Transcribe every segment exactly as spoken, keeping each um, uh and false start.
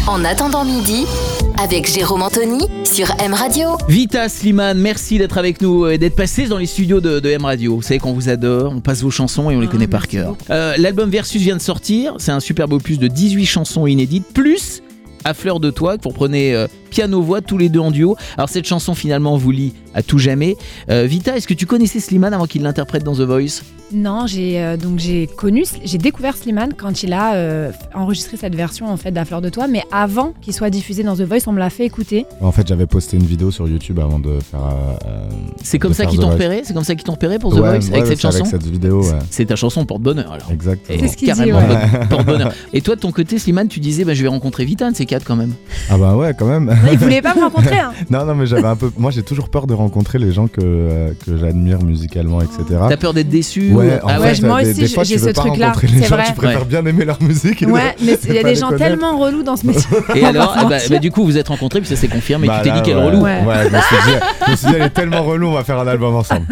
En attendant midi, avec Jérôme Anthony sur M Radio. Vita, Slimane, merci d'être avec nous et d'être passé dans les studios de, de M Radio. Vous savez qu'on vous adore, on passe vos chansons et on les oh, connaît par cœur. Euh, l'album Versus vient de sortir, c'est un superbe opus de dix-huit chansons inédites, plus À fleur de toi, que vous reprenez euh, piano-voix tous les deux en duo. Alors cette chanson finalement vous lie à tout jamais. Euh, Vita, est-ce que tu connaissais Slimane avant qu'il l'interprète dans The Voice ? Non, j'ai euh, donc j'ai connu, j'ai découvert Slimane quand il a euh, enregistré cette version en fait d'À fleur de toi, mais avant qu'il soit diffusé dans The Voice, on me l'a fait écouter. En fait, j'avais posté une vidéo sur YouTube avant de faire. Euh, c'est comme ça qu'ils t'ont repéré, c'est comme ça qu'ils t'ont repéré pour The ouais, Voice ouais, avec ouais, cette chanson. Avec cette vidéo, ouais. C'est ta chanson porte-bonheur alors. Exactement. C'est ce qu'il carrément dit, ouais. porte-bonheur. Et toi de ton côté, Slimane, tu disais bah, je vais rencontrer Vita, un de ces quatre quand même. Ah bah ouais, quand même. Il voulait pas me rencontrer. Hein. non, non, mais j'avais un peu. Moi, j'ai toujours peur de rencontrer les gens que euh, que j'admire musicalement, et cetera. T'as peur d'être déçu? Ouais. ou... Ah ouais, fait, moi des, aussi, des fois, j'ai tu ce veux pas truc-là. rencontrer les c'est gens, vrai. tu préfères ouais. bien aimer leur musique. Ouais, mais il y a des gens tellement relous dans ce métier. Et alors, bah, bah, du coup, vous êtes rencontrés, puis ça s'est confirmé. Bah, tu t'es là, dit qu'elle ouais. est relou. Ouais. Ouais, je me suis dit, je me suis dit, elle est tellement relou, on va faire un album ensemble.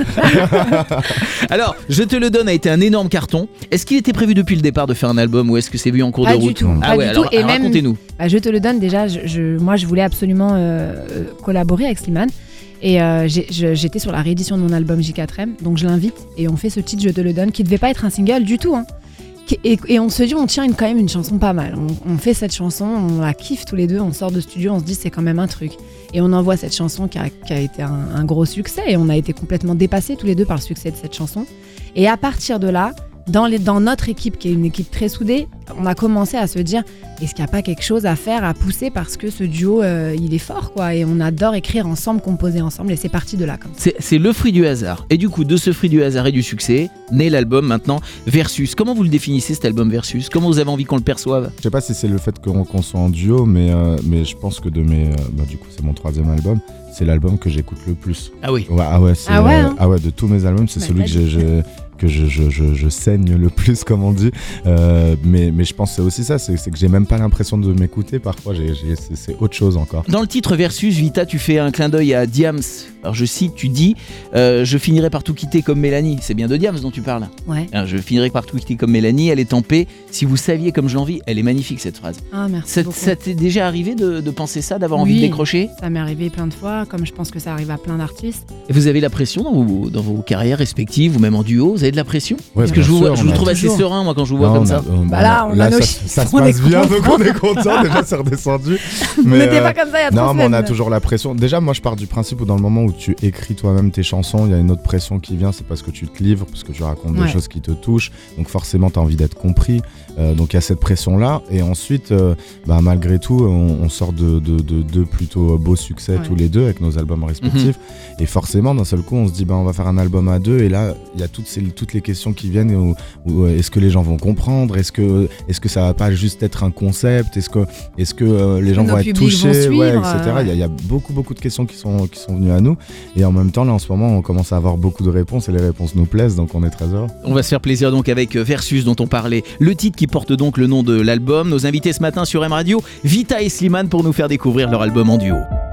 Alors, Je te le donne a été un énorme carton. Est-ce qu'il était prévu depuis le départ de faire un album ou est-ce que c'est vu en cours pas de du route? tout, Ah pas ouais, du alors, tout. Et alors même, racontez-nous. Bah, je te le donne déjà. Je, je, moi, je voulais absolument euh, collaborer avec Slimane. Et euh, j'ai, je, j'étais sur la réédition de mon album J quatre M, donc je l'invite et on fait ce titre Je te le donne qui devait pas être un single du tout. Hein. Et, et on se dit on tient une, quand même une chanson pas mal. On, on fait cette chanson, on la kiffe tous les deux, on sort de studio, on se dit c'est quand même un truc. Et on envoie cette chanson qui a, qui a été un, un gros succès et on a été complètement dépassés tous les deux par le succès de cette chanson. Et à partir de là, dans, les, dans notre équipe qui est une équipe très soudée, on a commencé à se dire est-ce qu'il n'y a pas quelque chose à faire, à pousser parce que ce duo euh, il est fort quoi et on adore écrire ensemble, composer ensemble et c'est parti de là comme ça. C'est, c'est le fruit du hasard. Et du coup, de ce fruit du hasard et du succès, naît l'album maintenant Versus. Comment vous le définissez cet album Versus? Comment vous avez envie qu'on le perçoive? Je sais pas si c'est le fait qu'on, qu'on soit en duo, mais, euh, mais je pense que de mes. Euh, bah, du coup, c'est mon troisième album. C'est l'album que j'écoute le plus. Ah oui. Ouais, ah ouais, c'est, ah, ouais, hein. euh, ah ouais, de tous mes albums, c'est bah, celui que je, je, que je, je, je, je saigne le plus, comme on dit. Euh, mais, mais je pense que c'est aussi ça, c'est, c'est que j'ai même pas l'impression de m'écouter. Parfois, j'ai, j'ai, c'est, c'est autre chose encore. Dans le titre Versus, Vita, tu fais un clin d'œil à Diams. Alors je cite, tu dis euh, je finirai par tout quitter comme Mélanie. C'est bien de Diams dont tu parles. Ouais. Alors, je finirai par tout quitter comme Mélanie. Elle est en paix. Si vous saviez comme je l'envie, elle est magnifique cette phrase. Ah merci Ça, beaucoup. ça t'est déjà arrivé de, de penser ça, d'avoir Oui. envie de décrocher? Ça m'est arrivé plein de fois, comme je pense que ça arrive à plein d'artistes. Et vous avez la pression dans vos, dans vos carrières respectives ou même en duo? Vous avez de la pression? Ouais, Parce que bien je vous, sûr, je on vous a trouve assez toujours. serein moi quand je vous vois Non, comme on ça. a- on- Bah là, on a nos ça, chiffres, ça se on est passe bien, donc content. on est content. Déjà, c'est redescendu. On Mais, n'était euh, pas comme ça il y a trois Non, mais on a semaines. toujours la pression. Déjà, moi, je pars du principe où dans le moment où tu écris toi-même tes chansons, il y a une autre pression qui vient, c'est parce que tu te livres, parce que tu racontes Ouais. des choses qui te touchent. Donc forcément, tu as envie d'être compris. Euh, donc il y a cette pression-là. Et ensuite, euh, bah, malgré tout, on, on sort de deux de, de, de plutôt beaux succès Ouais. tous les deux avec nos albums respectifs. Et forcément, d'un seul coup, on se dit, bah, on va faire un album à deux. Et là, il y a toutes, ces, toutes les questions qui viennent. Où, où, euh, est-ce que les gens vont comprendre? Est-ce que, est-ce que ça va pas juste être un concept? Est-ce que, est-ce que euh, les gens Nos vont être publics vont touchés? suivre, Ouais, et cetera. euh, Il y, a- il y a beaucoup, beaucoup de questions qui sont, qui sont venues à nous. Et en même temps, là, en ce moment, on commence à avoir beaucoup de réponses et les réponses nous plaisent, donc on est très heureux. On va se faire plaisir donc avec Versus dont on parlait, le titre qui porte donc le nom de l'album. Nos invités ce matin sur M Radio, Vita et Slimane pour nous faire découvrir leur album en duo.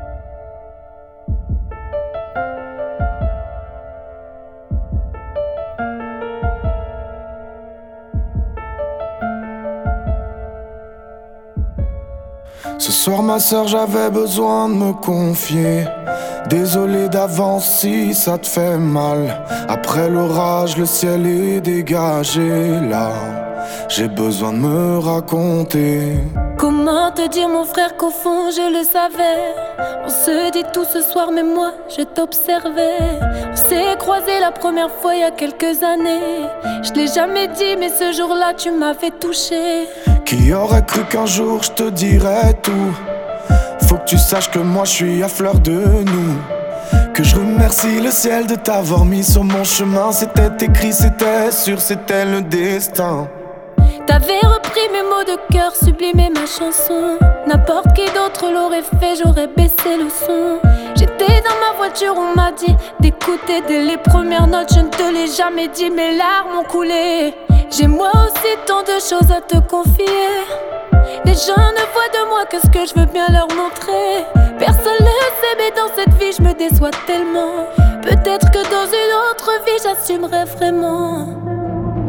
Ce soir ma sœur j'avais besoin de me confier. Désolé d'avance si ça te fait mal. Après l'orage le ciel est dégagé. Là j'ai besoin de me raconter. Comment te dire mon frère qu'au fond je le savais. On se dit tout ce soir mais moi je t'observais. On s'est croisés la première fois il y a quelques années. Je l'ai jamais dit mais ce jour-là tu m'avais touché. Qui aurait cru qu'un jour je te dirais tout. Faut que tu saches que moi je suis à fleur de nous. Que je remercie le ciel de t'avoir mis sur mon chemin. C'était écrit, c'était sûr, c'était le destin. T'avais repris mes mots de cœur, sublimé ma chanson. N'importe qui d'autre l'aurait fait, j'aurais baissé le son. J'étais dans ma voiture, on m'a dit d'écouter dès les premières notes. Je ne te l'ai jamais dit, mes larmes ont coulé. J'ai moi aussi tant de choses à te confier. Les gens ne voient de moi que ce que je veux bien leur montrer. Personne ne le sait mais dans cette vie je me déçois tellement. Peut-être que dans une autre vie j'assumerai vraiment.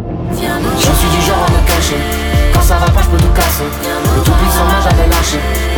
Je suis du genre à me cacher. Quand ça va pas je peux tout casser. Le tout puissant moi j'avais lâché.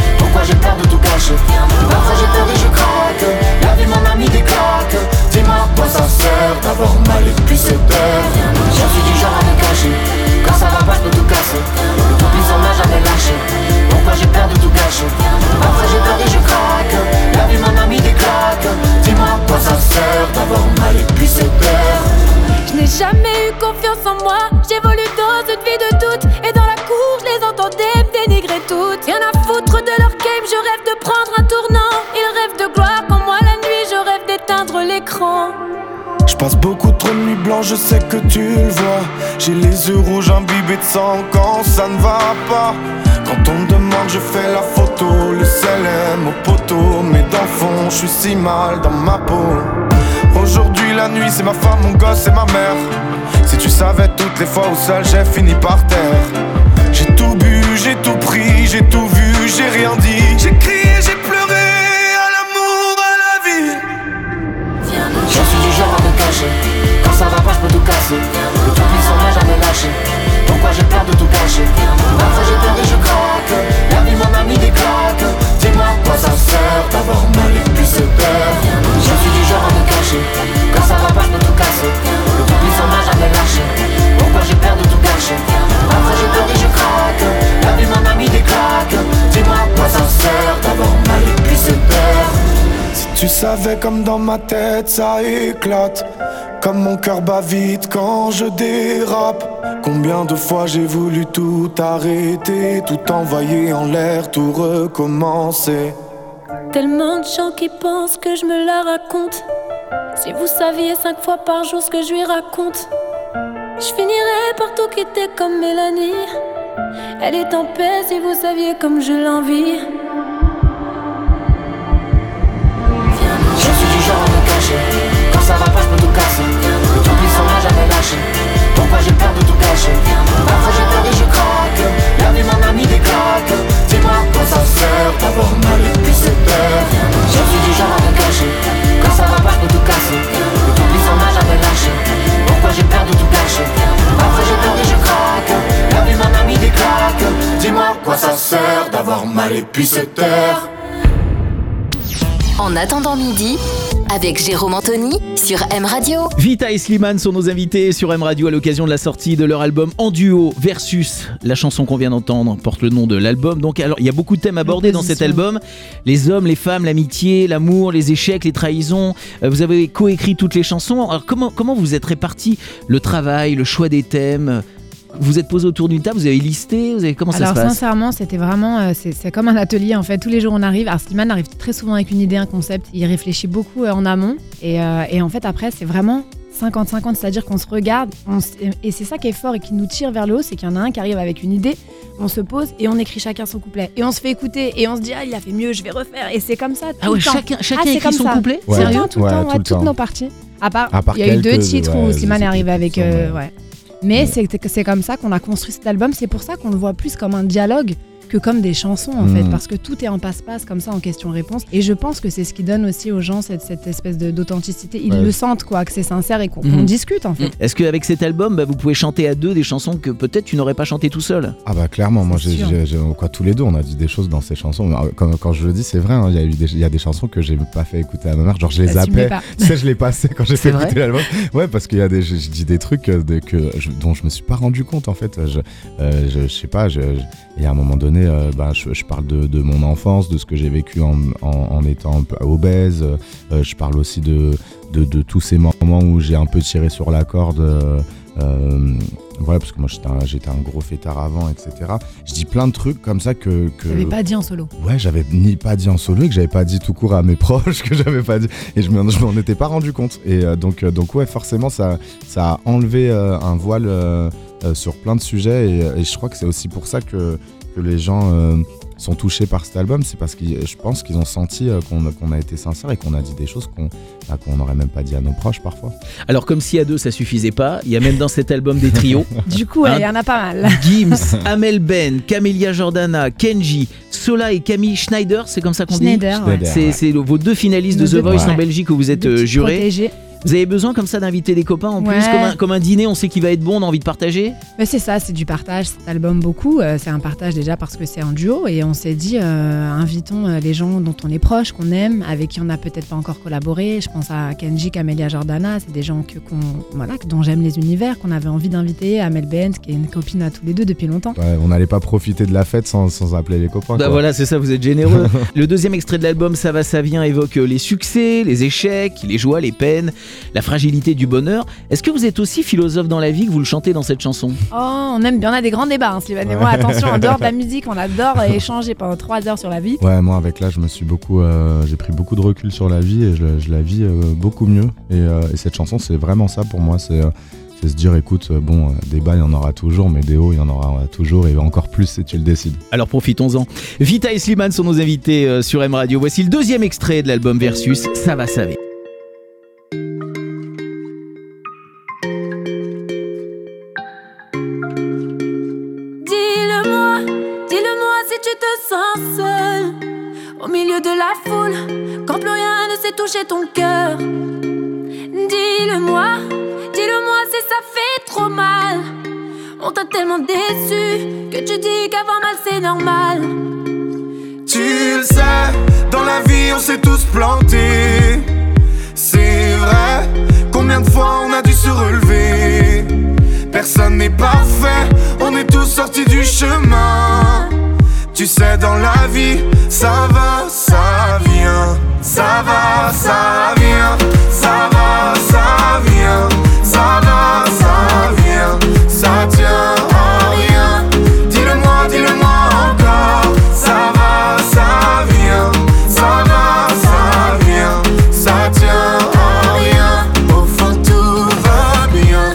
doute. Rien à foutre de leur game, je rêve de prendre un tournant. Ils rêvent de gloire, comme moi la nuit, je rêve d'éteindre l'écran. Je passe beaucoup trop de nuits blanches, je sais que tu le vois. J'ai les yeux rouges imbibés de sang quand ça ne va pas. Quand on me demande, je fais la photo, le célèbre au poteau. Mais dans le fond, je suis si mal dans ma peau. Aujourd'hui la nuit, c'est ma femme, mon gosse et ma mère. Si tu savais toutes les fois où seul j'ai fini par terre. J'ai tout bu, j'ai tout pris, j'ai tout vu, j'ai rien dit. J'ai crié, j'ai pleuré à l'amour, à la vie. Je suis du genre à me cacher. Quand ça va pas, je peux tout casser. Le tout puissant m'a jamais lâché. Pourquoi j'ai peur de tout cacher? Parfois j'ai peur et je craque. La vie m'en a mis des claques. Dis-moi quoi ça sert d'avoir mal et puis se peur. Je suis du genre à me cacher. Quand ça va pas, je peux tout casser. Le tout puissant m'a jamais lâché. Pourquoi j'ai peur de tout cacher? Parfois j'ai peur et je craque. La vie m'en a mis des claques. Dis-moi quoi ça sert d'avoir mal et puis se peur. Si tu savais comme dans ma tête ça éclate. Comme mon cœur bat vite quand je dérape. Combien de fois j'ai voulu tout arrêter, tout envoyer en l'air, tout recommencer. Tellement de gens qui pensent que je me la raconte. Si vous saviez cinq fois par jour ce que je lui raconte. Je finirais par tout quitter comme Mélanie. Elle est en paix si vous saviez comme je l'envie. Je suis du genre à me cacher. Quand ça va pas, je peux tout casser. Le tout puissant m'a jamais lâché. Pourquoi j'ai peur de tout cacher? Parfois j'ai peur et je craque. La vie m'en a mis des claques. Dis-moi quoi ça sert d'avoir mal et puis c'est peur. Je suis du genre à me cacher. Quand ça va pas, je peux tout casser. Le tout puissant m'a jamais lâché. Pourquoi j'ai peur de tout cacher? Parfois j'ai peur et je craque. La vie m'en a mis des claques. Dis-moi quoi ça sert d'avoir mal et puis se taire. En attendant midi, avec Jérôme Anthony sur M Radio. Vita et Slimane sont nos invités sur M Radio à l'occasion de la sortie de leur album En Duo versus. La chanson qu'on vient d'entendre porte le nom de l'album. Donc alors il y a beaucoup de thèmes abordés dans cet album. Les hommes, les femmes, l'amitié, l'amour, les échecs, les trahisons. Vous avez coécrit toutes les chansons. Alors comment, comment vous êtes répartis le travail, le choix des thèmes? Vous êtes posé autour d'une table, vous avez listé, vous avez... comment ça Alors, se passe? Sincèrement, c'était vraiment, euh, c'est, c'est comme un atelier en fait. Tous les jours on arrive. Alors Slimane arrive très souvent avec une idée, un concept. Il réfléchit beaucoup euh, en amont et, euh, et en fait après c'est vraiment cinquante cinquante, c'est-à-dire qu'on se regarde on s... et c'est ça qui est fort et qui nous tire vers le haut, c'est qu'il y en a un qui arrive avec une idée, on se pose et on écrit chacun son couplet et on se fait écouter et on se dit ah il a fait mieux, je vais refaire et c'est comme ça tout Ah ouais, le temps. chacun, chacun ah, écrit son ça. couplet? Ouais. Sérieux tout le Ouais, temps, tout ouais, le toutes temps. nos parties. À part, À part il y a eu deux quelques- titres ouais, où je Slimane sais arrive plus avec qui sont, euh, mais- ouais. Mais Ouais. c'est, c'est comme ça qu'on a construit cet album. C'est pour ça qu'on le voit plus comme un dialogue que comme des chansons en Mm. fait, parce que tout est en passe-passe comme ça en question-réponse. Et je pense que c'est ce qui donne aussi aux gens cette, cette espèce de, d'authenticité. Ils Ouais. le sentent quoi, que c'est sincère et qu'on, Mhm. qu'on discute en fait. Est-ce qu'avec cet album, bah, vous pouvez chanter à deux des chansons que peut-être tu n'aurais pas chantées tout seul? Ah bah clairement, moi C'est j'ai, sûr. j'ai- j'ai- quoi, tous les deux on a dit des choses dans ces chansons. Quand, quand je le dis c'est vrai, hein, il y a eu des, il y a des chansons que j'ai pas fait écouter à ma mère, genre je les Assumez zappais. pas. Tu sais, je l'ai passé quand j'ai C'est fait vrai écouter l'album. Ouais, parce qu'il y a des, je, je dis des trucs euh, de, que, je, dont je me suis pas rendu compte en fait. Je, euh, je, je sais pas, je, je- et à un moment donné, euh, bah, je, je parle de, de mon enfance, de ce que j'ai vécu en, en, en étant un peu obèse. Euh, je parle aussi de, de, de tous ces moments où j'ai un peu tiré sur la corde. Euh, euh, voilà, parce que moi j'étais un, j'étais un gros fêtard avant, et cetera. Je dis plein de trucs comme ça que. que... Je l'avais pas dit en solo. Ouais, j'avais ni pas dit en solo et que j'avais pas dit tout court à mes proches, que j'avais pas dit. Et je m'en, je m'en étais pas rendu compte. Et euh, donc, euh, donc, ouais, forcément, ça, ça a enlevé euh, un voile euh, euh, sur plein de sujets. Et, et je crois que c'est aussi pour ça que, que les gens euh, sont touchés par cet album. C'est parce que je pense qu'ils ont senti euh, qu'on, qu'on a été sincère et qu'on a dit des choses qu'on bah, qu'on n'aurait même pas dit à nos proches parfois. Alors comme si à deux ça suffisait pas, il y a même dans cet album des trios. Du coup, Hein il y en a pas mal. Gims, Amel Ben, Camélia Jordana, Kenji, Sola et Camille Schneider, c'est comme ça qu'on Schneider, dit ouais. Schneider. C'est, ouais. c'est le- vos deux finalistes de Nos The deux- Voice ouais. en Belgique où vous êtes Deux euh, petits jurés. protégés. Vous avez besoin comme ça d'inviter des copains en plus, Ouais. comme un, comme un dîner, on sait qu'il va être bon, on a envie de partager. Mais c'est ça, c'est du partage, cet album beaucoup. Euh, c'est un partage déjà parce que c'est en duo et on s'est dit, euh, invitons euh, les gens dont on est proche, qu'on aime, avec qui on n'a peut-être pas encore collaboré. Je pense à Kenji, Camélia Jordana, c'est des gens que, qu'on, voilà, dont j'aime les univers, qu'on avait envie d'inviter. Amel Bent, qui est une copine à tous les deux depuis longtemps. Ouais, on n'allait pas profiter de la fête sans, sans appeler les copains. Bah quoi. voilà, c'est ça, vous êtes généreux. Le deuxième extrait de l'album, Ça va, ça vient, évoque euh, les succès, les échecs, les joies, les peines. la fragilité du bonheur. Est-ce que vous êtes aussi philosophe dans la vie que vous le chantez dans cette chanson ? Oh, on aime bien, on a des grands débats, hein, Slimane et moi. Attention, en dehors de la musique, on adore échanger pendant trois heures sur la vie. Ouais, moi avec l'âge, je me suis beaucoup, euh, j'ai pris beaucoup de recul sur la vie et je, je la vis euh, beaucoup mieux. Et, euh, et cette chanson, c'est vraiment ça pour moi. C'est, euh, c'est se dire, écoute, euh, bon, euh, des bas, il y en aura toujours, mais des hauts, il y en aura euh, toujours et encore plus si tu le décides. Alors profitons-en. Vita et Slimane sont nos invités euh, sur M Radio. Voici le deuxième extrait de l'album Versus, Ça va, ça va. Dis-le-moi, dis-le-moi si tu te sens seul au milieu de la foule, quand plus rien ne sait toucher ton cœur. Dis-le-moi, dis-le-moi si ça fait trop mal. On t'a tellement déçu que tu dis qu'avoir mal c'est normal. Tu le sais, dans la vie on s'est tous plantés. C'est vrai, combien de fois on a dû se relever. Personne n'est parfait, on est tous sortis du chemin. Tu sais, dans la vie, ça va, ça vient. Ça va, ça vient. Ça va, ça vient. Ça va, ça vient. Ça tient à rien. Dis-le-moi, dis-le-moi encore. Ça va, ça vient. Ça va, ça vient. Ça tient à rien. Au fond, tout va bien.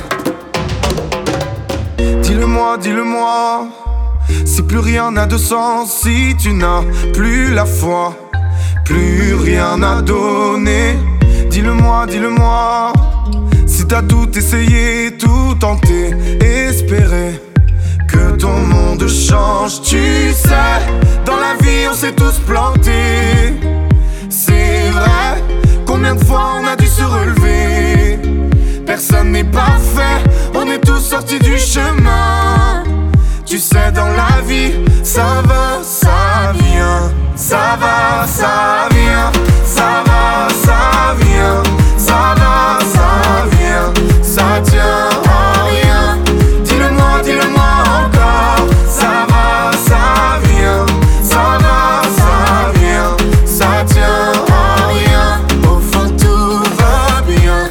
Dis-le-moi, dis-le-moi. Si plus rien n'a de sens, si tu n'as plus la foi, plus rien à donner. Dis-le-moi, dis-le-moi. Si t'as tout essayé, tout tenté, espéré que ton monde change. Tu sais, dans la vie on s'est tous plantés. C'est vrai, combien de fois on a dû se relever. Personne n'est parfait, on est tous sortis du chemin. Tu sais, dans la vie, ça va, ça vient. Ça va, ça vient. Ça va, ça vient. Ça va, ça vient. Ça tient à rien. Dis-le-moi, dis-le-moi encore. Ça va, ça vient. Ça va, ça vient. Ça tient à rien. Au fond, tout va bien.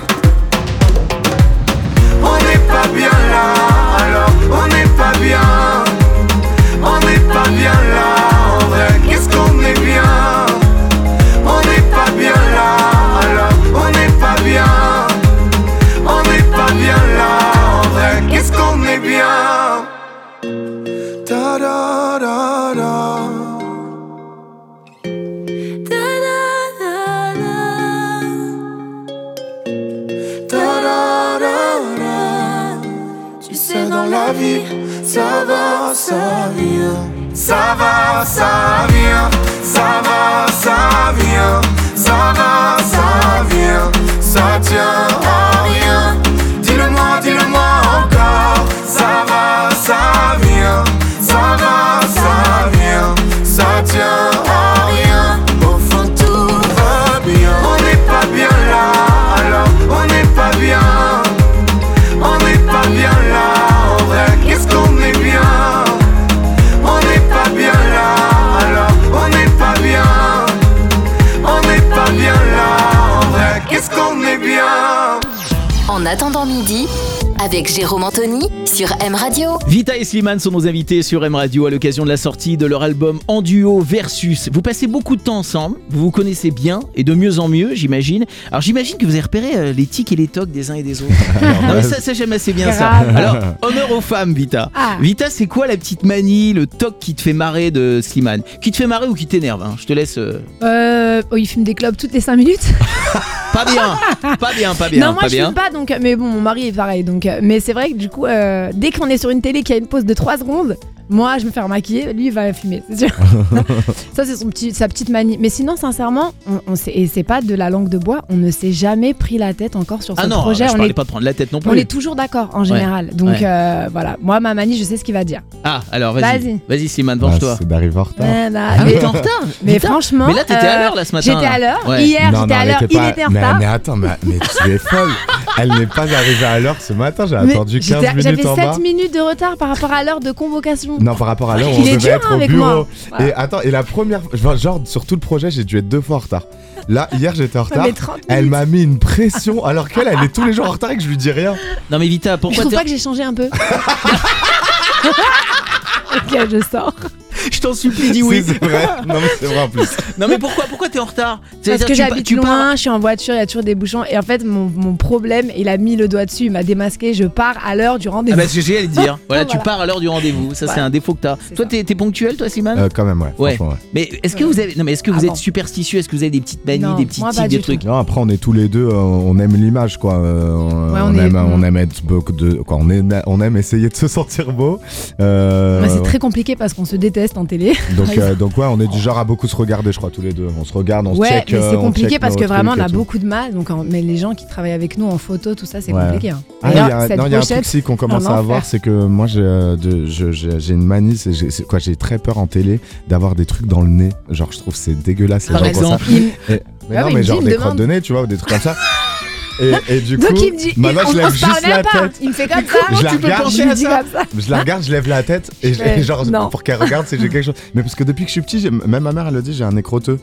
On n'est pas bien là, alors on n'est pas bien. On n'est pas bien là, en vrai, qu'est-ce qu'on est bien. On n'est pas bien là, alors on n'est pas bien. On n'est pas bien là, en vrai, qu'est-ce qu'on est bien. Ta da da da. Ta da da da. Ta da da da. Tu sais, dans la vie, ça va, ça vient. Ça va, ça vient. Ça va, ça vient. Ça va, ça vient. Ça tient à rien. Dis-le-moi, dis-le-moi encore. Ça va, ça vient. Ça va, ça vient. Ça tient à rien. Au fond, tout va bien. On n'est pas bien là, alors on n'est pas bien. On n'est pas bien là, en vrai, qu'est-ce qu'on est bien. On n'est pas bien là, alors on n'est pas bien. On n'est pas bien là, en vrai, qu'est-ce qu'on est bien. En attendant midi, avec Jérôme Anthony sur M Radio. Vita et Slimane sont nos invités sur M Radio à l'occasion de la sortie de leur album En Duo Versus. Vous passez beaucoup de temps ensemble, vous vous connaissez bien et de mieux en mieux, j'imagine. Alors j'imagine que vous avez repéré euh, les tics et les tocs des uns et des autres. Non, mais ça, ça j'aime assez bien ça. Alors, honneur aux femmes, Vita. Ah. Vita, c'est quoi la petite manie, le toc qui te fait marrer de Slimane? Qui te fait marrer ou qui t'énerve, hein? Je te laisse... Euh... Euh, oh, il fume des clopes toutes les cinq minutes. Pas bien, pas bien, pas bien. Non, moi pas je bien. fume pas, donc, mais bon, mon mari est pareil. Donc, mais c'est vrai que du coup, euh, dès qu'on est sur une télé qui a une pause de trois secondes, moi je me fais remaquiller, lui il va fumer, c'est sûr. Ça c'est son petit, sa petite manie. Mais sinon, sincèrement, on, on sait, et c'est pas de la langue de bois, on ne s'est jamais pris la tête encore sur ce ah non, projet. Ah non, je on parlais est, pas de prendre la tête non plus. On est toujours d'accord en général. Ouais. Donc Ouais. euh, voilà, moi ma manie, je sais ce qu'il va dire. Ah, alors vas-y, Vas-y, vas-y Slimane, venge-toi. Bah, c'est d'arriver en retard. Euh, bah, Ah, mais mais t'es en retard. mais Putain. franchement, Mais là t'étais à euh, l'heure là ce matin. J'étais à l'heure. Ouais. Hier Non, j'étais non, à elle l'heure. était Il pas- était en mais, retard. mais attends, mais, mais tu es folle. Elle n'est pas arrivée à l'heure ce matin, j'ai Mais attendu quinze j'étais- minutes J'avais en bas. sept minutes de retard par rapport à l'heure de convocation. Non, par rapport à l'heure où on Il est devait dur, être hein, au avec bureau. moi. Ouais. Et attends, et la première, genre, genre, sur tout le projet, j'ai dû être deux fois en retard. Là, hier, j'étais en retard. mais trente Elle minutes. m'a mis une pression, alors qu'elle, elle est tous les jours en retard et que je lui dis rien. Non mais Vita, Je pourquoi trouve t'es... pas que j'ai changé un peu. Ok, je sors. Je t'en supplie, dis oui. C'est c'est vrai. Non, mais c'est vrai en plus. Non mais pourquoi pourquoi t'es en retard? Parce C'est-à-dire, que tu pa- j'habite tu loin, pars- je suis en voiture, il y a toujours des bouchons. Et en fait, mon, mon problème, il a mis le doigt dessus, il m'a démasqué. Je pars à l'heure du Ah rendez-vous. bah c'est ce que j'allais te dire. Voilà, tu Voilà. pars à l'heure du rendez-vous. Ça c'est Voilà. un défaut que t'as. C'est Toi ça. t'es, t'es ponctuel toi Slimane? Euh, quand même, ouais. Ouais. Franchement, ouais. Mais est-ce que vous avez non mais est-ce que vous Ah êtes bon. superstitieux? Est-ce que vous avez des petites manies, Non, des petits moi, tics, pas des du trucs? Non, après, on est tous les deux, euh, on aime l'image, quoi. Euh, on, Ouais, on on est- aime, on- on aime être beaucoup de, quoi. On aime, on aime essayer de se sentir beau. Euh, Ouais, c'est ouais. très compliqué parce qu'on se déteste en télé. Donc, par euh, exemple. donc ouais, on est du genre à beaucoup se regarder, je crois, tous les deux. On se regarde, on Ouais, se check. mais euh, c'est on compliqué check parce nos que vraiment on trucs a et tout. beaucoup de mal. Donc, en- mais les gens qui travaillent avec nous en photo, tout ça, c'est Ouais. compliqué. hein. Ah, il y D'ailleurs, a, cette non, il y a un truc pochette, si qu'on commence un à enfer. avoir, c'est que moi j'ai, euh, de- je- j'ai j'ai une manie, c'est, j'ai, c'est quoi, j'ai très peur en télé d'avoir des trucs dans le nez. Genre, je trouve que c'est dégueulasse les Par gens qui ont ça. exemple. il- Et- mais Ouais, non, mais mais il genre me des demande. crottes de nez, tu vois, ou des trucs comme ça. Et, et du coup, Donc il me dit, maintenant il- je on, lève on se parle juste même la pas. tête. Il me fait comme ça. Je la tu peux regarde, penser Je à lui dis ça comme ça. je la regarde, je lève la tête et, je- Ouais, et genre non. pour qu'elle regarde si j'ai quelque chose. Mais parce que depuis que je suis petit, j'ai- même ma mère elle le dit, j'ai un nez crotteux.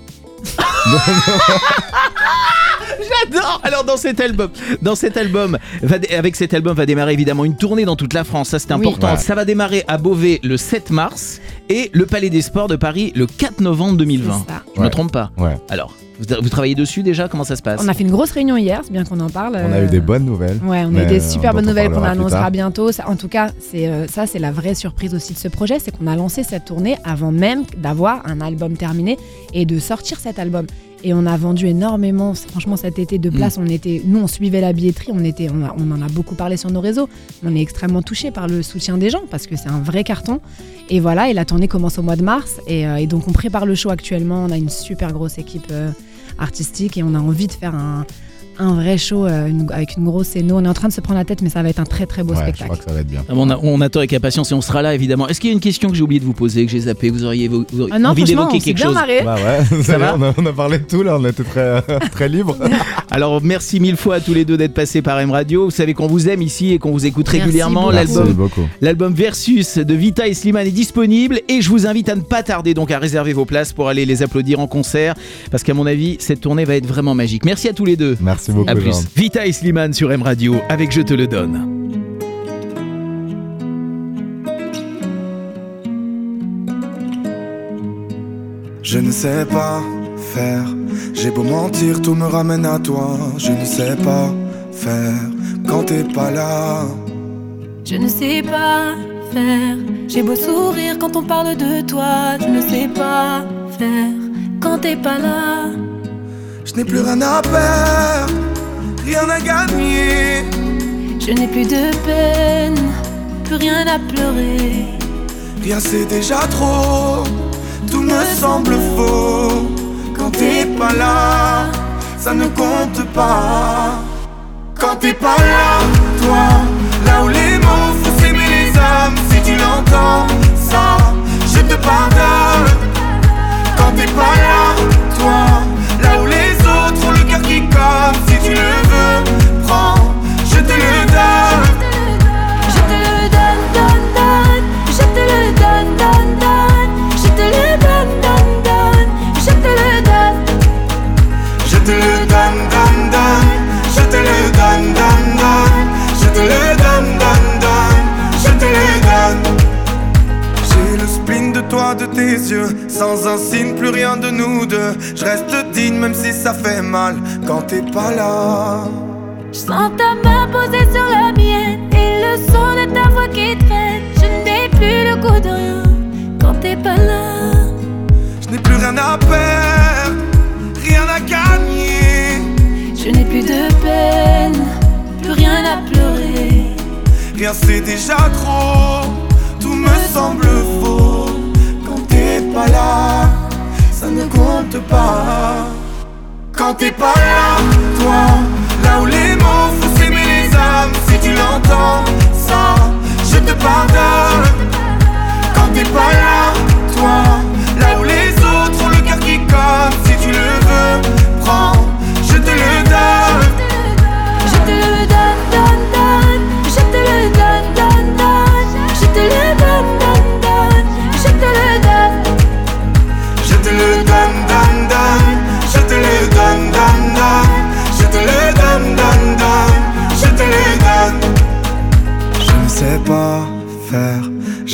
J'adore. Alors dans cet album, dans cet album, va dé- avec cet album va démarrer évidemment une tournée dans toute la France. Ça c'est Oui. important. Ouais. Ça va démarrer à Beauvais le sept mars et le Palais des Sports de Paris le quatre novembre deux mille vingt. C'est ça. Je me Ouais. trompe pas. Ouais. Alors, vous, vous travaillez dessus déjà? Comment ça se passe? On a fait une grosse réunion hier, c'est bien qu'on en parle. On a euh, eu des bonnes nouvelles. Ouais, on a Mais, eu des euh, super dont bonnes on nouvelles qu'on parlera plus annoncera tard. bientôt. Ça, en tout cas, c'est euh, ça, c'est la vraie surprise aussi de ce projet, c'est qu'on a lancé cette tournée avant même d'avoir un album terminé et de sortir cet album. Et on a vendu énormément, franchement, cet été de places. On était, nous, on suivait la billetterie, on était, on, a- on en a beaucoup parlé sur nos réseaux. On est extrêmement touchés par le soutien des gens parce que c'est un vrai carton. Et voilà, et la tournée commence au mois de mars. Et, euh, et donc, on prépare le show actuellement. On a une super grosse équipe euh, artistique et on a envie de faire un, un vrai show euh, une- avec une grosse scéno. On est en train de se prendre la tête, mais ça va être un très très beau Ouais, je spectacle. crois que ça va être bien. Ah bon, on, a- on attend avec impatience et on sera là évidemment. Est-ce qu'il y a une question que j'ai oublié de vous poser, que j'ai zappé? Vous auriez, vous, vous auriez Ah non, envie franchement, d'évoquer on s'est quelque bien chose? marré. Bah ouais, Ça va on, a, on a parlé de tout là, on était très, très libre. Alors merci mille fois à tous les deux d'être passés par M Radio. Vous savez qu'on vous aime ici et qu'on vous écoute Merci régulièrement. beaucoup. Merci L'album, beaucoup. l'album Versus de Vita et Slimane est disponible et je vous invite à ne pas tarder donc à réserver vos places pour aller les applaudir en concert parce qu'à mon avis cette tournée va être vraiment magique. Merci à tous les deux. Merci beaucoup. À plus. Jean. Vita et Slimane sur M Radio avec Je te le donne. Je ne sais pas faire, j'ai beau mentir, tout me ramène à toi. Je ne sais pas faire quand t'es pas là. Je ne sais pas faire. J'ai beau sourire quand on parle de toi. Je ne sais pas faire quand t'es pas là. Je n'ai plus rien à perdre, rien à gagner. Je n'ai plus de peine, plus rien à pleurer. Rien c'est déjà trop, tout me semble faux. Quand t'es pas là, ça ne compte pas. Quand t'es pas là, toi, là où les mots font s'aimer les âmes. Si tu l'entends, ça, je te pardonne. Quand t'es pas là, toi, là où les autres ont le cœur qui colle. Si tu le veux, prends, je te le donne. Je te le donne, donne, donne. Je te le donne, donne, donne. Je te le donne, donne, donne. Je te le donne. Je te le donne, donne, donne. Je te le donne, donne, donne. Je te le donne, donne, donne. Je te le donne. J'ai le spleen de toi, de tes yeux. Sans un signe, plus rien de nous deux. Je reste digne même si ça fait mal quand t'es pas là. Je sens ta main posée sur la mienne et le son de ta voix qui traîne. Je n'ai plus le goût de rien quand t'es pas là. Je n'ai plus rien à perdre, rien à gagner. Je n'ai plus de peine, plus rien à pleurer. Rien c'est déjà trop, tout me semble faux. Quand t'es pas là, ça ne compte pas. Quand t'es pas là, toi, là où les mots font s'aimer les âmes. Si tu l'entends, ça, je te pardonne. Quand t'es pas là, toi, là où les autres ont le cœur qui colle. Si tu le veux, prends, je te le donne. Je te le donne, donne, donne. Je te le donne, donne, donne. Je te le donne, donne, donne.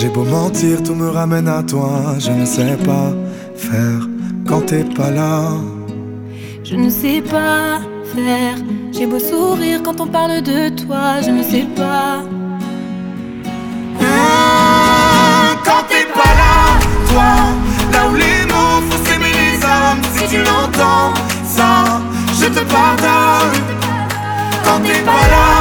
J'ai beau mentir, tout me ramène à toi. Je ne sais pas faire quand t'es pas là. Je ne sais pas faire. J'ai beau sourire quand on parle de toi. Je ne sais pas. Mmh, quand t'es pas là, toi, là où les mots font s'aimer les hommes. Si tu l'entends, ça, je te pardonne. Quand t'es pas là,